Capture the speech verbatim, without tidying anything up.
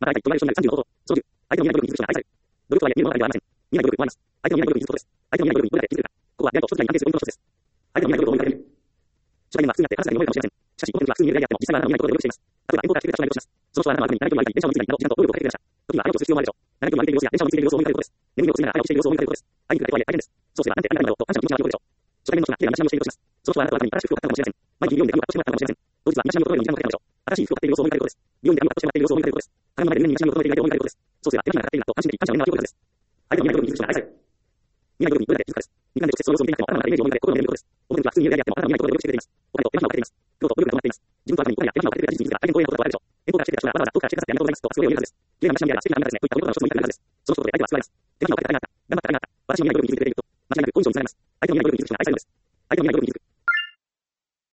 働いて、隣の人になるさんじゅうのこと。そのじゅう、相手の見えない部分に気づく人が愛される。努力とは見えるものではありません。見えない努力を思います。相手の見えない部分に気づくことです。相手の見えない部分にどうやって気づくか。ここは、やっと一つに安定するポイントの一つです。相手の見えない部分を追いかける。初対面は普通になって話がに思えるかもしれません。しかし、この時は普通に見えないであっても、実際はあなたの見えないことで努力しています。例えば、遠方から来てくれた人がいるとします。その人はあなたの相手に長い距離を歩いて電車を乗り継いだりなど、時間と労力をかけてくれました。時には相手をする必要もあるでしょう。長い距離を歩いている様子や電車を乗り継いでいる様子を追いかけることです。眠りをついながら愛をしている様子を追いかけることです。相手に比べてはいえ大変です。そうすれば、なんてありがたいんだろうと感謝の気持ちが広がるでしょう。初対面の人が綺麗な街並みをしているとします。その人はあなたのために新しい服を買ったかもしれません。毎日美容院で髪をカットしてもらったかもしれません。当日は街並みを整えるのに時間がかかったでしょう。新しい服を買っている様子を追いかけることです。美容院で髪をカットしてもらっている様子を追いかけることです。鏡の前で年に街並みを整えていないで追いかけることです。そうすれば手間暇がかかっているなと安心でき感謝の念が湧くことです。相手の見えない部分に気づく人が愛される。見えない部分にどれだけ気づくかです。見た目で直接その様子を見ていなくても頭の中でイメージを思い浮かべ心の眠ることです。表向きは普通に見えないであっても頭の見えないことで努力してくれています。他にと手間暇をかけています。京都、努力が止まっています。自分とあなたにお金や手間暇をかけてくれた事実に気づくが、大変光栄なことだとあるでしょう。遠方から来てくれた人がわざわざ遠くから来てくださってありがとうございますと熱くお礼を言うはずです。綺麗な街並みや素敵なあなたですね。といったことの一つも言いたくなるはずです。その一言で相手は救われます。手間暇をかけた甲斐があった。頑張った甲斐があった。私の見えない部分に気づいてくれると、間違いなく好印象にされます。相手の見えない部分に気づく人が愛されるのです。相手の見えない部分に気づく